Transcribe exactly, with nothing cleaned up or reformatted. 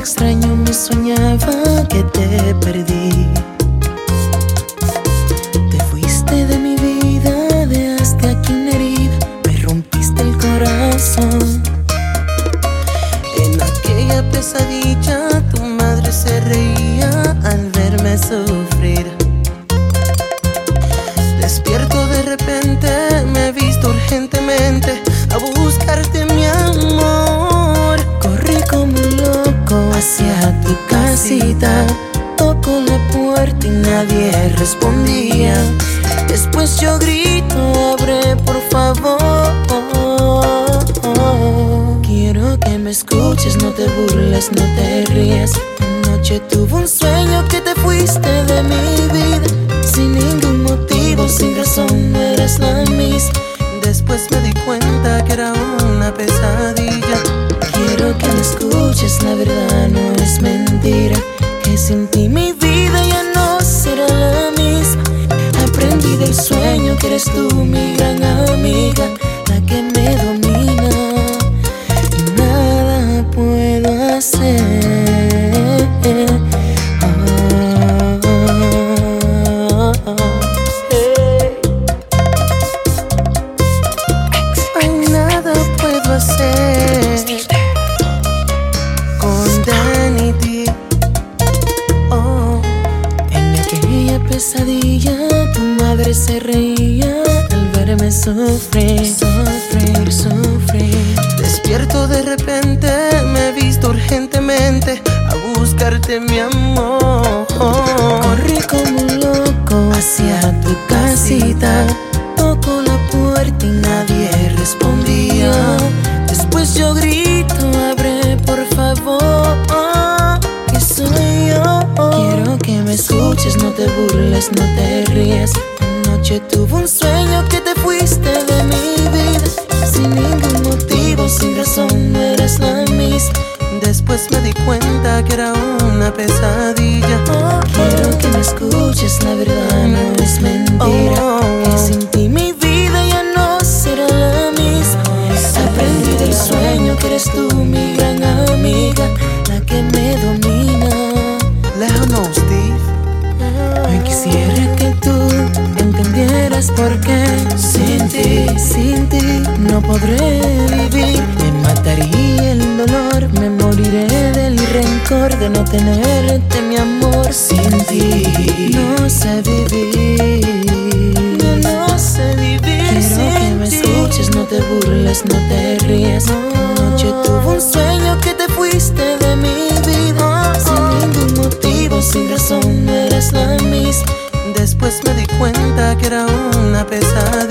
extraño me soñaba que te perdí. Te fuiste de mi vida, dejaste aquí una herida, me rompiste el corazón. En aquella pesadilla tu madre se reía al verme sufrir. Despierto de repente, me he visto urgentemente a buscarte, mi amor. Corrí como un loco hacia tu casita, toco la puerta y nadie respondía. Después yo grito, abre por favor. Quiero que me escuches, no te burles, no te rías. Anoche tuve un sueño que te fuiste de mi vida, sin ningún motivo, sin razón, no eras la misma. Después me di cuenta que era una pesadilla. Quiero que me escuches, la verdad no es mentira, que sin ti mi vida ya no será la misma. Aprendí del sueño que eres tú, mi gran amiga, la que me domina y nada puedo hacer. Con Danny D. Oh, en aquella pesadilla tu madre se reía al verme sufrir, sufrir, sufrir. Despierto de repente, me he visto urgentemente a buscarte, mi amor. Corrí como un loco hacia tu casita, toco la puerta y nadie respondía. Después yo grito, abre por favor, que soy yo. Quiero que me escuches, no te burles, no te rías. Anoche tuve un sueño que te fuiste de mi vida, sin ningún motivo, sin razón, no eras la misma. Después me di cuenta que era una pesadilla. Quiero que me escuches, la verdad no es mentira, que sin ti mi vida ya no será la misma. Aprendí del sueño que eres tú, mi gran amiga, la que me domina. Lejano, Steve. Hoy quisiera que tú entendieras por qué sin ti, sin ti no podré vivir. Me mataría el dolor, me moriré del rencor de no tenerte, mi amor. Sin ti no sé vivir, no, no sé vivir. Quiero que me escuches, no te burles, no te rías. Anoche tuve un sueño que te fuiste de mi vida, sin ningún motivo, sin razón, no eras la misma. Después me di cuenta que era una pesadilla.